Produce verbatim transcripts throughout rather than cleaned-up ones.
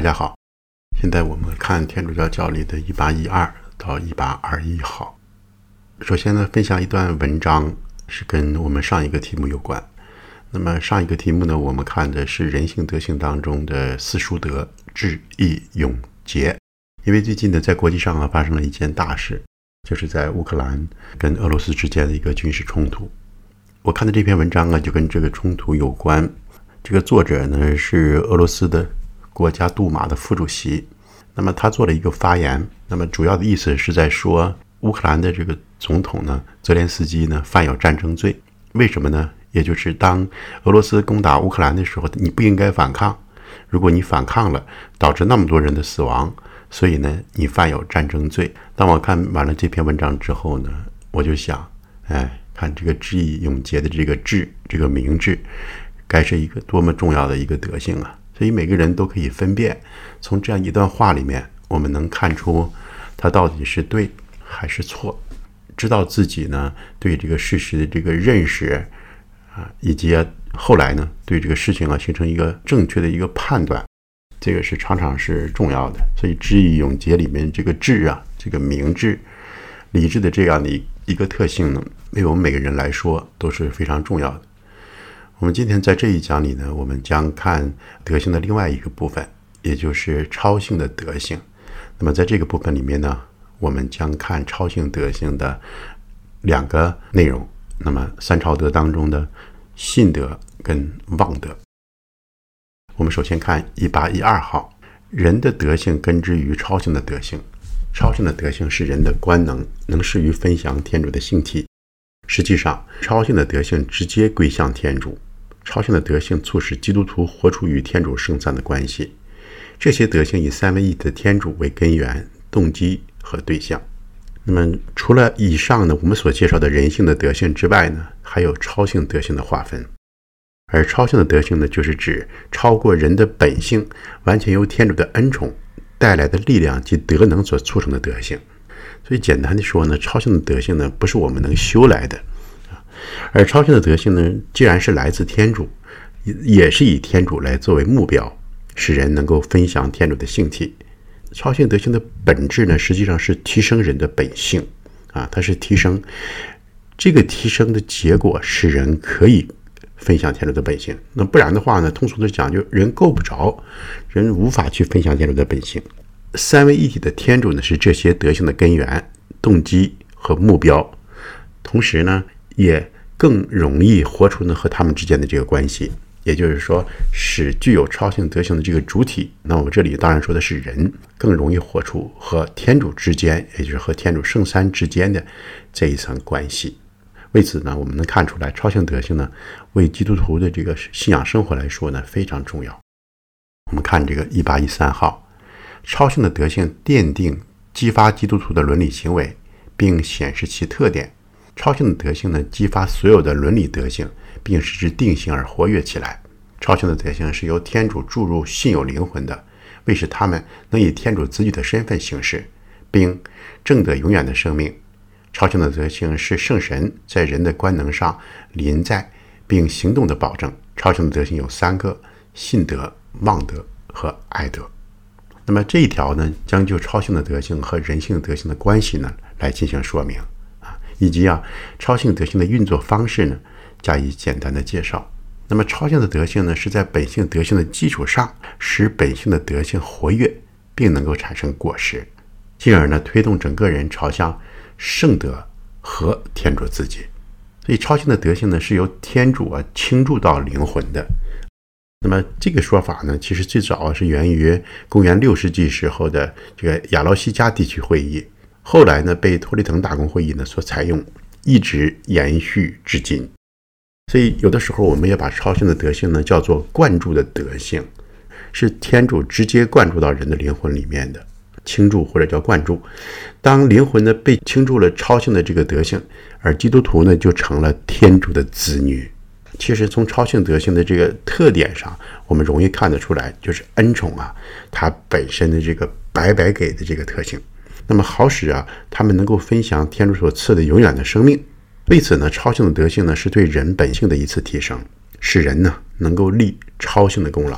大家好，现在我们看天主教教理的一八一二到一八二一号。首先呢，分享一段文章，是跟我们上一个题目有关。那么上一个题目呢，我们看的是人性德性当中的四淑德：智、义、勇、节。因为最近呢，在国际上啊发生了一件大事，就是在乌克兰跟俄罗斯之间的一个军事冲突。我看的这篇文章啊，就跟这个冲突有关。这个作者呢是俄罗斯的国家杜马的副主席，那么他做了一个发言，那么主要的意思是在说乌克兰的这个总统呢泽连斯基呢犯有战争罪。为什么呢？也就是当俄罗斯攻打乌克兰的时候，你不应该反抗，如果你反抗了，导致那么多人的死亡，所以呢你犯有战争罪。当我看完了这篇文章之后呢，我就想哎，看这个智义勇节的这个智，这个明智该是一个多么重要的一个德性啊！所以每个人都可以分辨，从这样一段话里面，我们能看出他到底是对还是错，知道自己呢对这个事实的这个认识啊，以及啊后来呢对这个事情啊形成一个正确的一个判断，这个是常常是重要的。所以智义勇节里面这个智啊，这个明智、理智的这样的一个特性呢，对我们每个人来说都是非常重要的。我们今天在这一讲里呢，我们将看德性的另外一个部分，也就是超性的德性。那么在这个部分里面呢，我们将看超性德性的两个内容。那么三超德当中的信德跟望德。我们首先看一八一二号，人的德性根植于超性的德性。超性的德性是人的官能，能适于分享天主的性体。实际上，超性的德性直接归向天主。超性的德性促使基督徒活出与天主圣散的关系。这些德性以三位一体的天主为根源、动机和对象。那么除了以上呢我们所介绍的人性的德性之外呢，还有超性德性的划分。而超性的德性呢，就是指超过人的本性，完全由天主的恩宠带来的力量及德能所促成的德性。所以简单的说呢，超性的德性呢不是我们能修来的，而超性的德性呢，既然是来自天主，也是以天主来作为目标，使人能够分享天主的性体。超性德性的本质呢，实际上是提升人的本性啊，它是提升，这个提升的结果使人可以分享天主的本性。那不然的话呢，通俗的讲，就人够不着，人无法去分享天主的本性。三位一体的天主呢，是这些德性的根源、动机和目标，同时呢也更容易活出呢和他们之间的这个关系。也就是说，使具有超性德性的这个主体，那我这里当然说的是人，更容易活出和天主之间，也就是和天主圣三之间的这一层关系。为此呢，我们能看出来，超性德性呢为基督徒的这个信仰生活来说呢非常重要。我们看这个一八一三号，超性的德性奠定激发基督徒的伦理行为，并显示其特点。超性的德性呢，激发所有的伦理德性，并使之定性而活跃起来。超性的德性是由天主注入信有灵魂的，为使他们能以天主子女的身份行事，并证得永远的生命。超性的德性是圣神在人的官能上临在并行动的保证。超性的德性有三个：信德、望德和爱德。那么这一条呢，将就超性的德性和人性德性的关系呢来进行说明啊，以及啊超性德性的运作方式呢加以简单的介绍。那么超性的德性呢，是在本性德性的基础上，使本性的德性活跃，并能够产生果实，进而呢推动整个人朝向圣德和天主自己。所以超性的德性呢，是由天主啊倾注到灵魂的。那么这个说法呢，其实最早是源于公元六世纪时候的这个亚劳西加地区会议，后来呢被托利滕大公会议呢所采用，一直延续至今。所以有的时候我们也把超性的德性呢叫做灌注的德性，是天主直接灌注到人的灵魂里面的，倾注或者叫灌注。当灵魂呢被倾注了超性的这个德性，而基督徒呢就成了天主的子女。其实从超性德性的这个特点上，我们容易看得出来，就是恩宠啊它本身的这个白白给的这个特性，那么好使啊他们能够分享天主所赐的永远的生命。为此呢，超性的德性呢是对人本性的一次提升，使人呢能够立超性的功劳。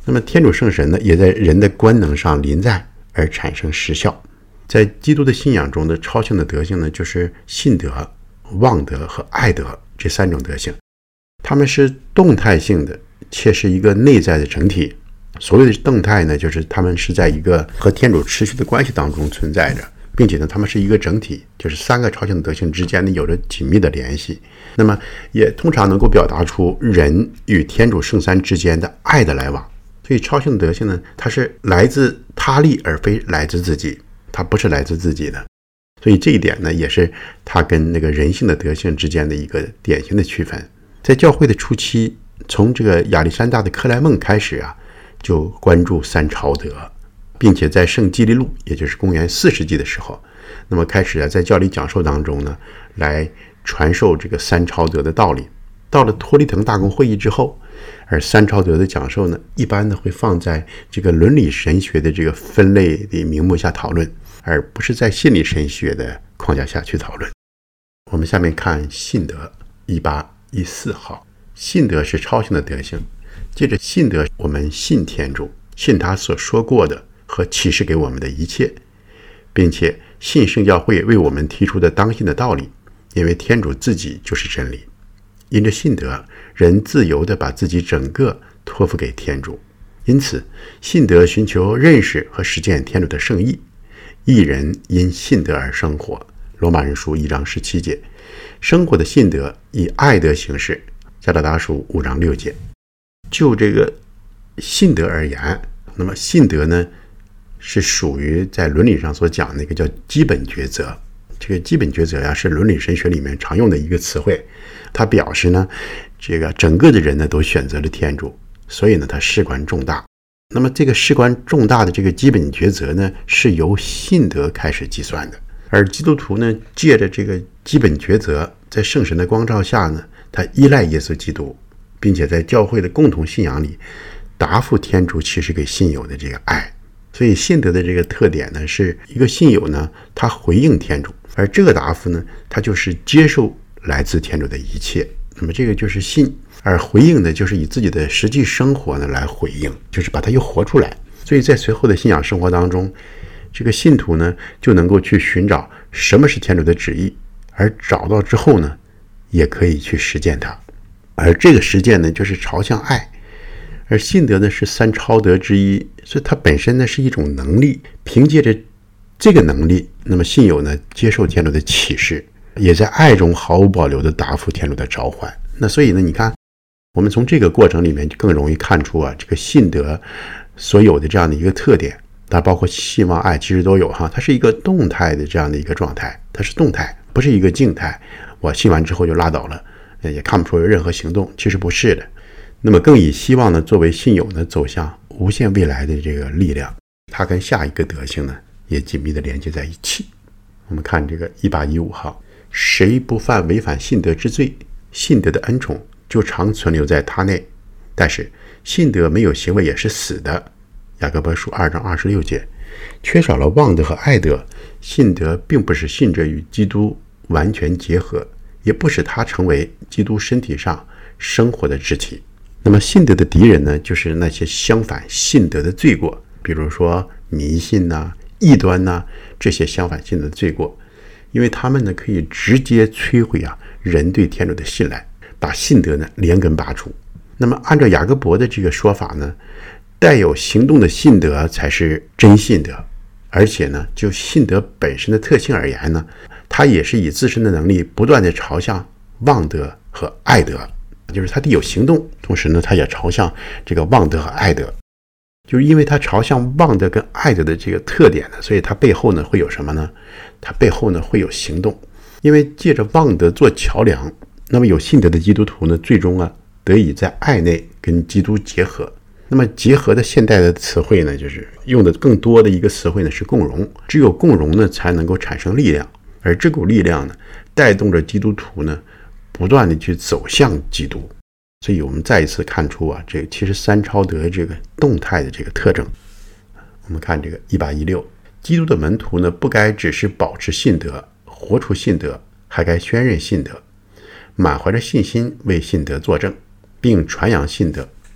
那么天主圣神呢，也在人的官能上临在而产生实效。在基督的信仰中的超性的德性呢，就是信德、望德和爱德这三种德性，它们是动态性的，且是一个内在的整体。所谓的动态呢，就是它们是在一个和天主持续的关系当中存在着，并且呢，它们是一个整体，就是三个超性的德性之间呢有着紧密的联系。那么也通常能够表达出人与天主圣三之间的爱的来往。所以超性的德性呢，它是来自他力而非来自自己，它不是来自自己的。所以这一点呢，也是它跟那个人性的德性之间的一个典型的区分。在教会的初期，从这个亚历山大的克莱孟开始啊，就关注三超德，并且在圣基利路，也就是公元四世纪的时候，那么开始啊在教理讲授当中呢，来传授这个三超德的道理。到了托利滕大公会议之后，而三超德的讲授呢，一般呢会放在这个伦理神学的这个分类的名目下讨论，而不是在心理神学的框架下去讨论。我们下面看信德一八一四号，信德是超性的德性。借着信德，我们信天主，信他所说过的和启示给我们的一切，并且信圣教会为我们提出的当信的道理，因为天主自己就是真理。因着信德，人自由地把自己整个托付给天主，因此信德寻求认识和实践天主的圣意。一人因信德而生活，罗马人书一章十七节。生活的信德以爱德行事，加拉达书五章六节。就这个信德而言，那么信德呢，是属于在伦理上所讲的一个叫基本抉择。这个基本抉择呀，是伦理神学里面常用的一个词汇。它表示呢，这个整个的人呢都选择了天主，所以呢，它事关重大。那么这个事关重大的这个基本抉择呢，是由信德开始计算的。而基督徒呢，借着这个基本抉择，在圣神的光照下呢，他依赖耶稣基督，并且在教会的共同信仰里答复天主启示给信友的这个爱。所以信德的这个特点呢，是一个信友呢，他回应天主，而这个答复呢，他就是接受来自天主的一切。那么这个就是信，而回应呢，就是以自己的实际生活呢来回应，就是把它又活出来。所以在随后的信仰生活当中，这个信徒呢就能够去寻找什么是天主的旨意，而找到之后呢，也可以去实践它。而这个实践呢，就是朝向爱。而信德呢是三超德之一，所以它本身呢是一种能力。凭借着这个能力，那么信友呢接受天主的启示，也在爱中毫无保留地答复天主的召唤。那所以呢，你看，我们从这个过程里面就更容易看出啊，这个信德所有的这样的一个特点，它包括信望爱其实都有哈，它是一个动态的这样的一个状态，它是动态，不是一个静态。我信完之后就拉倒了，也看不出有任何行动，其实不是的。那么更以希望呢作为信友呢走向无限未来的这个力量，它跟下一个德性呢也紧密的连接在一起。我们看这个一八一五号，谁不犯违反信德之罪，信德的恩宠就常存留在他内，但是信德没有行为也是死的。雅各伯书二章二十六节。缺少了望德和爱德，信德并不使信者与基督完全结合，也不使他成为基督身体上生活的肢体。那么信德的敌人呢，就是那些相反信德的罪过，比如说迷信呐、啊、异端呐、啊、这些相反信德的罪过，因为他们呢可以直接摧毁啊人对天主的信赖，把信德呢连根拔除。那么按照雅各伯的这个说法呢，带有行动的信德才是真信德，而且呢就信德本身的特性而言呢，它也是以自身的能力不断的朝向望德和爱德，就是它得有行动，同时呢它也朝向这个望德和爱德。就是因为它朝向望德跟爱德的这个特点呢，所以它背后呢会有什么呢？它背后呢会有行动。因为借着望德做桥梁，那么有信德的基督徒呢，最终啊得以在爱内跟基督结合。那么结合的现代的词汇呢，就是用的更多的一个词汇呢是共融。只有共融呢才能够产生力量，而这股力量呢带动着基督徒呢不断的去走向基督。所以我们再一次看出啊，这个其实三超德这个动态的这个特征。我们看这个一八一六，基督的门徒呢不该只是保持信德，活出信德，还该宣认信德，满怀着信心为信德作证，并传扬信德。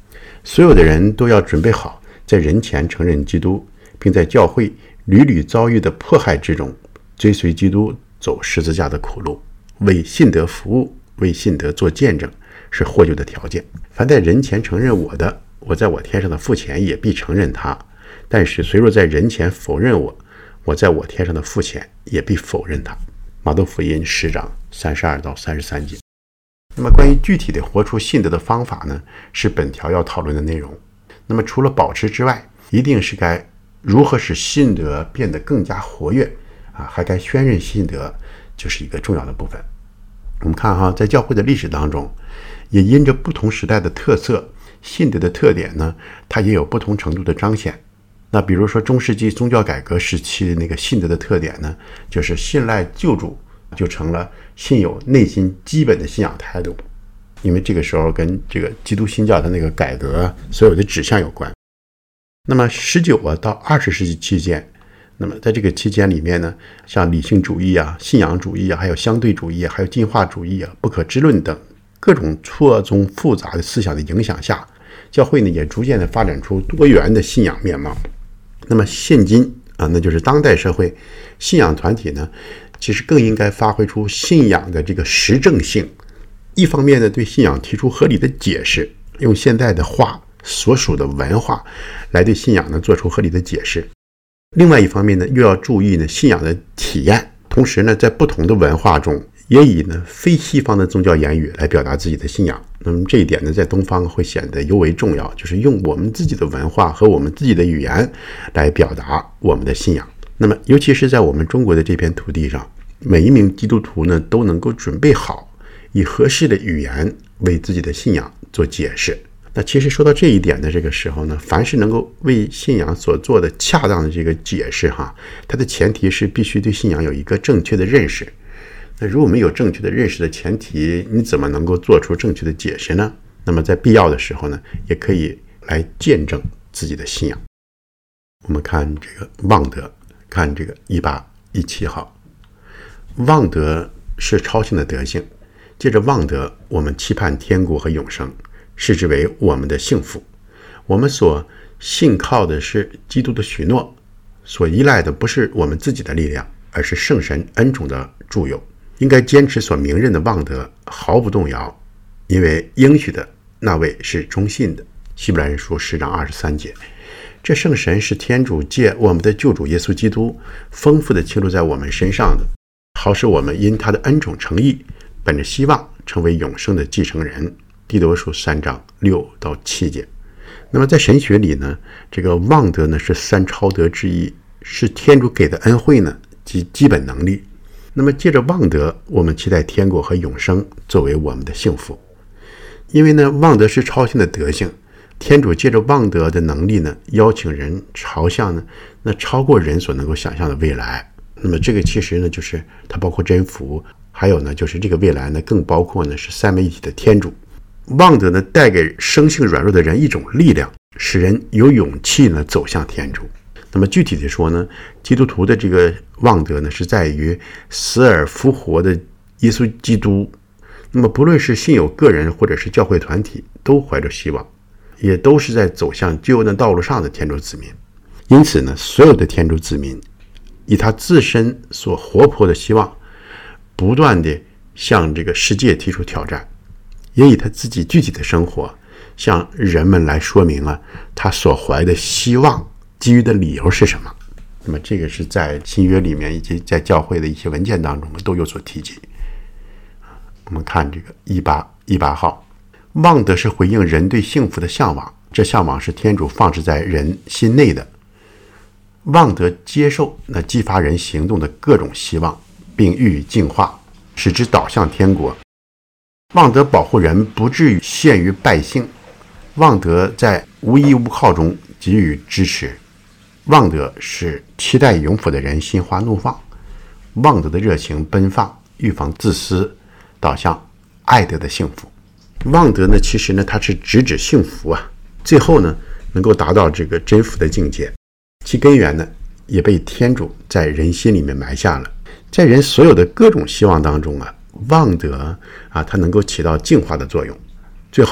所有的人都要准备好在人前承认基督，并在教会屡屡遭遇的迫害之中追随基督走十字架的苦路，为信德服务，为信德做见证，是获救的条件。凡在人前承认我的，我在我天上的父前也必承认他；但是谁若在人前否认我，我在我天上的父前也必否认他。马窦福音十章三十二到三十三节。那么关于具体的活出信德的方法呢，是本条要讨论的内容。那么除了保持之外，一定是该如何使信德变得更加活跃啊，还该宣认信德，就是一个重要的部分。我们看哈，在教会的历史当中，也因着不同时代的特色，信德的特点呢，它也有不同程度的彰显。那比如说中世纪宗教改革时期的那个信德的特点呢，就是信赖救主就成了信友内心基本的信仰态度，因为这个时候跟这个基督新教的那个改革所有的指向有关。那么十九啊到二十世纪期间，那么在这个期间里面呢，像理性主义啊、信仰主义啊、还有相对主义啊、还有进化主义啊、不可知论等各种错综复杂的思想的影响下，教会呢也逐渐的发展出多元的信仰面貌。那么现今啊，那就是当代社会，信仰团体呢，其实更应该发挥出信仰的这个实证性。一方面呢，对信仰提出合理的解释，用现代的话所属的文化来对信仰呢做出合理的解释。另外一方面呢，又要注意呢信仰的体验，同时呢，在不同的文化中，也以呢非西方的宗教言语来表达自己的信仰。那么这一点呢，在东方会显得尤为重要，就是用我们自己的文化和我们自己的语言来表达我们的信仰。那么尤其是在我们中国的这片土地上，每一名基督徒呢都能够准备好以合适的语言为自己的信仰做解释。那其实说到这一点的这个时候呢，凡是能够为信仰所做的恰当的这个解释哈，它的前提是必须对信仰有一个正确的认识。那如果没有正确的认识的前提，你怎么能够做出正确的解释呢？那么在必要的时候呢，也可以来见证自己的信仰。我们看这个望德，看这个一八一七号，望德是超性的德性，借着望德，我们期盼天国和永生，视之为我们的幸福。我们所信靠的是基督的许诺，所依赖的不是我们自己的力量，而是圣神恩宠的助佑。应该坚持所明认的望德，毫不动摇，因为应许的那位是忠信的。希伯来人书十章二十三节。这圣神是天主借我们的救主耶稣基督丰富的倾注在我们身上的，好使我们因他的恩宠诚意，本着希望成为永生的继承人。弟多书三章六到七节。那么在神学里呢，这个望德呢是三超德之一，是天主给的恩惠呢及基本能力。那么借着望德，我们期待天国和永生作为我们的幸福。因为呢，望德是超性的德性，天主借着望德的能力呢，邀请人朝向呢那超过人所能够想象的未来。那么这个其实呢，就是它包括真福，还有呢就是这个未来呢，更包括呢是三位一体的天主。望德呢带给生性软弱的人一种力量，使人有勇气呢走向天主。那么具体的说呢，基督徒的这个望德呢，是在于死而复活的耶稣基督。那么不论是信友个人或者是教会团体，都怀着希望，也都是在走向救恩的道路上的天主子民。因此呢，所有的天主子民以他自身所活泼的希望，不断地向这个世界提出挑战，也以他自己具体的生活向人们来说明了他所怀的希望基于的理由是什么。那么这个是在新约里面以及在教会的一些文件当中都有所提及。我们看这个一八一八号，望德是回应人对幸福的向往，这向往是天主放置在人心内的。望德接受那激发人行动的各种希望，并予以净化，使之导向天国。望德保护人不至于陷于败兴，望德在无依无靠中给予支持。望德使期待永福的人心花怒放，望德的热情奔放，预防自私，导向爱德的幸福。望德呢，其实呢，它是直指幸福啊，最后呢，能够达到这个真福的境界。其根源呢，也被天主在人心里面埋下了。在人所有的各种希望当中啊，望德啊，它能够起到净化的作用，最后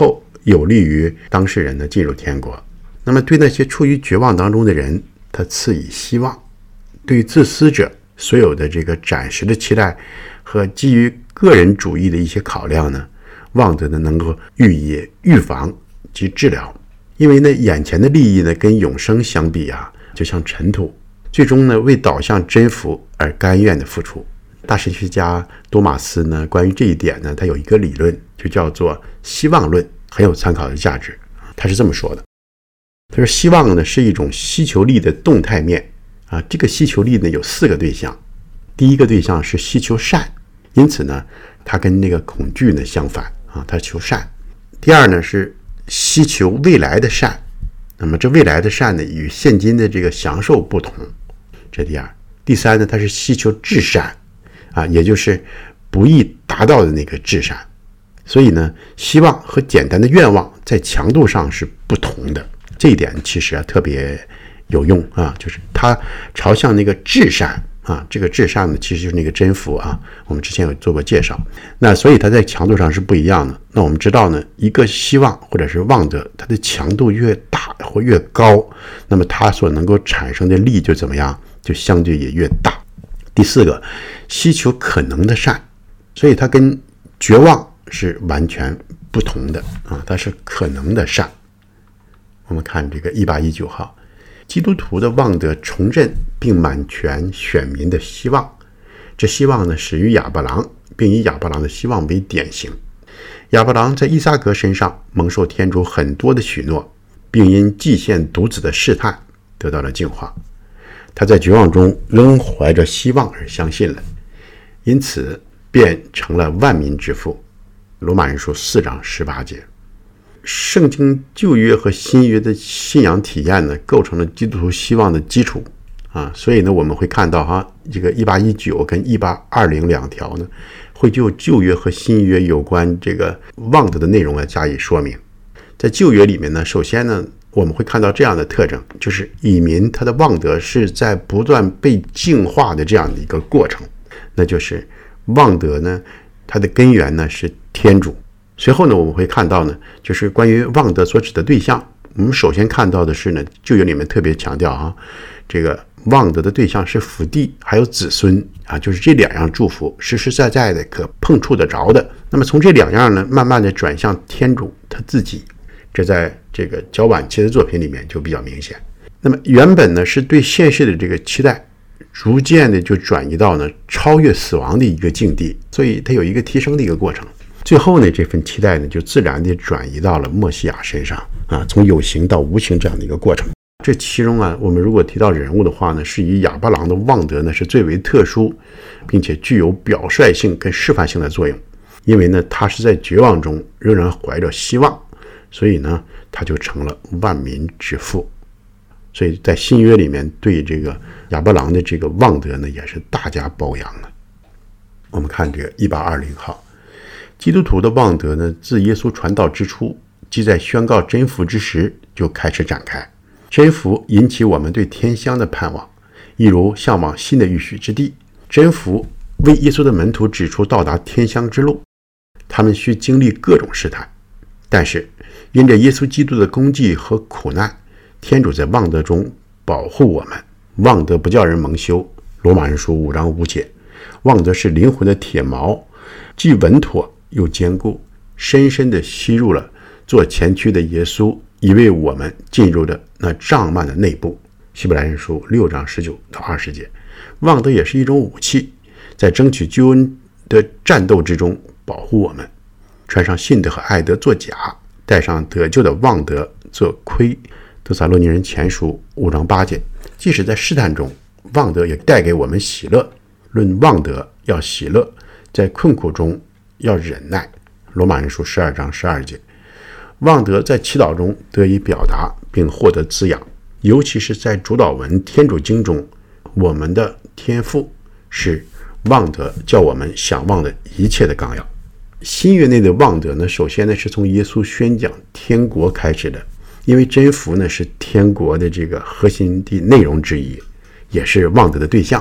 有利于当事人呢进入天国。那么对那些处于绝望当中的人，他赐以希望；对于自私者，所有的这个暂时的期待和基于个人主义的一些考量呢，望德呢能够予以预防及治疗。因为呢眼前的利益呢跟永生相比啊，就像尘土，最终呢为导向真福而甘愿的付出。大神学家多马斯呢关于这一点呢，他有一个理论，就叫做希望论，很有参考的价值。他是这么说的，他说希望呢是一种希求力的动态面啊，这个希求力呢有四个对象。第一个对象是希求善，因此呢它跟那个恐惧呢相反啊，它求善。第二呢是希求未来的善，那么这未来的善呢与现今的这个享受不同，这第二。第三呢它是希求至善啊，也就是不易达到的那个至善。所以呢希望和简单的愿望在强度上是不同的，这一点其实啊特别有用啊，就是它朝向那个至善啊，这个至善呢其实就是那个真福啊，我们之前有做过介绍。那所以它在强度上是不一样的。那我们知道呢，一个希望或者是望德，它的强度越大或越高，那么它所能够产生的力就怎么样，就相对也越大。第四个，希求可能的善，所以它跟绝望是完全不同的啊，它是可能的善。我们看这个一八一九号，基督徒的望德重振并满全选民的希望，这希望呢始于亚伯郎，并以亚伯郎的希望为典型。亚伯郎在伊撒格身上蒙受天主很多的许诺，并因祭献独子的试探得到了净化。他在绝望中仍怀着希望而相信了，因此便成了万民之父。罗马人书四章十八节。圣经旧约和新约的信仰体验呢，构成了基督徒希望的基础啊，所以呢，我们会看到哈，这个一八一九跟一八二零两条呢，会就旧约和新约有关这个望德的内容来加以说明。在旧约里面呢，首先呢，我们会看到这样的特征，就是以民他的望德是在不断被净化的这样的一个过程，那就是望德呢，它的根源呢是天主。随后呢，我们会看到呢，就是关于望德所指的对象，我们首先看到的是呢，旧约里面特别强调啊，这个望德的对象是父弟还有子孙啊，就是这两样祝福实实在在的可碰触得着的。那么从这两样呢，慢慢的转向天主他自己，这在这个较晚期的作品里面就比较明显。那么原本呢是对现世的这个期待，逐渐的就转移到呢超越死亡的一个境地，所以它有一个提升的一个过程。最后呢，这份期待呢就自然地转移到了默西亚身上啊，从有形到无形这样的一个过程。这其中啊，我们如果提到人物的话呢，是以亚伯郎的望德呢是最为特殊，并且具有表率性跟示范性的作用。因为呢，他是在绝望中仍然怀着希望，所以呢，他就成了万民之父。所以在新约里面，对这个亚伯郎的这个望德呢，也是大加褒扬的。我们看这个一八二零号。基督徒的望德呢，自耶稣传道之初，即在宣告真福之时就开始展开。真福引起我们对天乡的盼望，一如向往新的预许之地。真福为耶稣的门徒指出到达天乡之路，他们需经历各种试探，但是因着耶稣基督的功绩和苦难，天主在望德中保护我们。望德不叫人蒙羞，罗马人书五章五节。望德是灵魂的铁锚，既稳妥又坚固，深深地吸入了做前驱的耶稣，以为我们进入的那帐幔的内部。希伯来人书六章十九到二十节。望德也是一种武器，在争取救恩的战斗之中保护我们。穿上信德和爱德做甲，带上得救的望德做盔。得撒洛尼人前书五章八节。即使在试探中，望德也带给我们喜乐。论望德要喜乐，在困苦中要忍耐。罗马人书十二章十二节。望德在祈祷中得以表达并获得滋养，尤其是在主祷文天主经中，我们的天父是望德叫我们想望的一切的纲要。新约内的望德呢，首先呢是从耶稣宣讲天国开始的，因为真福呢是天国的这个核心的内容之一，也是望德的对象。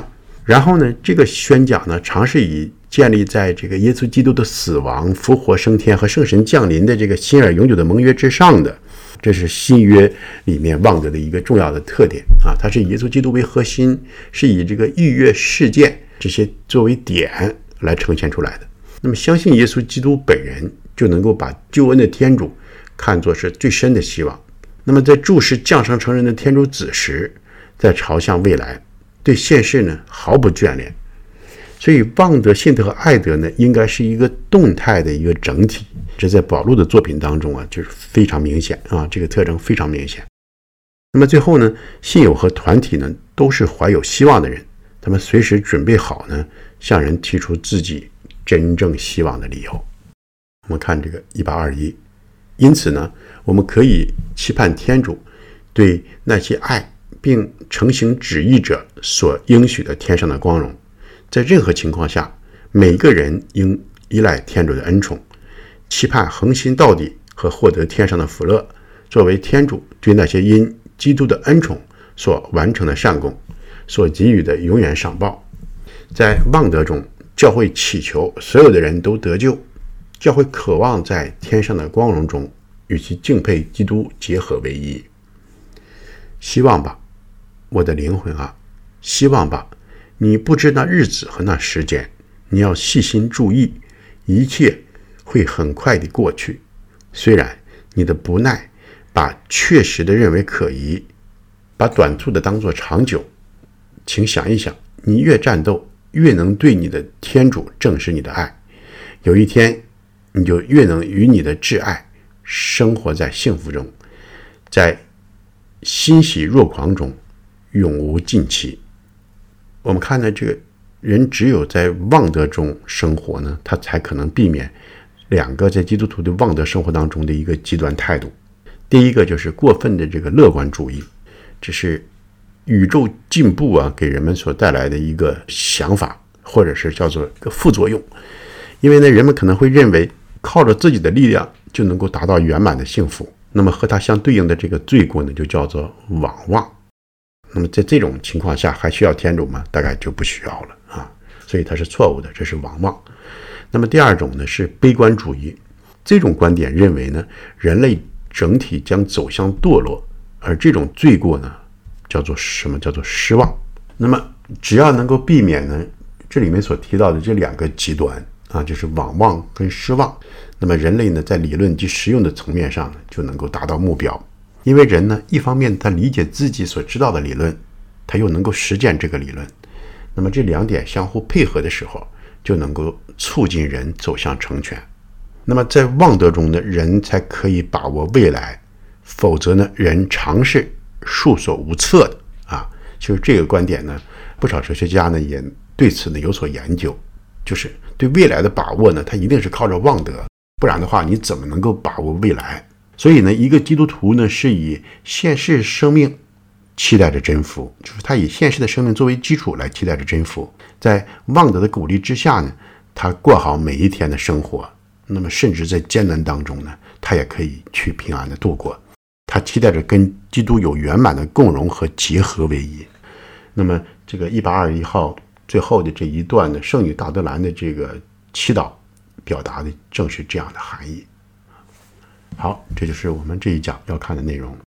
然后呢，这个宣讲呢，常是以建立在这个耶稣基督的死亡、复活、升天和圣神降临的这个新而永久的盟约之上的。这是新约里面望德的一个重要的特点啊，它是以耶稣基督为核心，是以这个逾越事件这些作为点来呈现出来的。那么相信耶稣基督本人，就能够把救恩的天主看作是最深的希望。那么在注视降生成人的天主子时，在朝向未来，对现世呢毫不眷恋。所以望德、信德和爱德呢，应该是一个动态的一个整体。这在保禄的作品当中啊，就是非常明显啊，这个特征非常明显。那么最后呢，信友和团体呢，都是怀有希望的人，他们随时准备好呢，向人提出自己真正希望的理由。我们看这个一八二一，因此呢，我们可以期盼天主对那些爱并承行旨意者所应许的天上的光荣。在任何情况下，每个人应依赖天主的恩宠，期盼恒心到底和获得天上的福乐，作为天主对那些因基督的恩宠所完成的善功所给予的永远赏报。在望德中，教会祈求所有的人都得救，教会渴望在天上的光荣中与其敬佩基督结合为一。希望吧，我的灵魂啊，希望吧，你不知那日子和那时间，你要细心注意，一切会很快地过去。虽然你的不耐把确实的认为可疑，把短促的当作长久，请想一想，你越战斗，越能对你的天主证实你的爱。有一天，你就越能与你的挚爱生活在幸福中，在欣喜若狂中永无尽期。我们看呢，这个人只有在望德中生活呢，他才可能避免两个在基督徒的望德生活当中的一个极端态度。第一个就是过分的这个乐观主义，这是宇宙进步啊给人们所带来的一个想法，或者是叫做一个副作用。因为呢，人们可能会认为靠着自己的力量就能够达到圆满的幸福，那么和它相对应的这个罪过呢，就叫做妄望。那么在这种情况下，还需要天主吗？大概就不需要了啊，所以它是错误的，这是妄望。那么第二种呢是悲观主义，这种观点认为呢，人类整体将走向堕落，而这种罪过呢，叫做什么？叫做失望。那么只要能够避免呢，这里面所提到的这两个极端啊，就是妄望跟失望，那么人类呢，在理论及实用的层面上呢，就能够达到目标。因为人呢，一方面他理解自己所知道的理论，他又能够实践这个理论，那么这两点相互配合的时候，就能够促进人走向成全。那么在望德中呢，人才可以把握未来，否则呢，人常是束手无策的啊。就是这个观点呢，不少哲学家呢也对此呢有所研究，就是对未来的把握呢，它一定是靠着望德，不然的话，你怎么能够把握未来？所以呢，一个基督徒呢，是以现世生命期待着真福，就是他以现世的生命作为基础来期待着真福，在望德的鼓励之下呢，他过好每一天的生活。那么甚至在艰难当中呢，他也可以去平安的度过。他期待着跟基督有圆满的共融和结合为一。那么这个一八二一号最后的这一段的圣女大德兰的这个祈祷，表达的正是这样的含义。好，这就是我们这一讲要看的内容。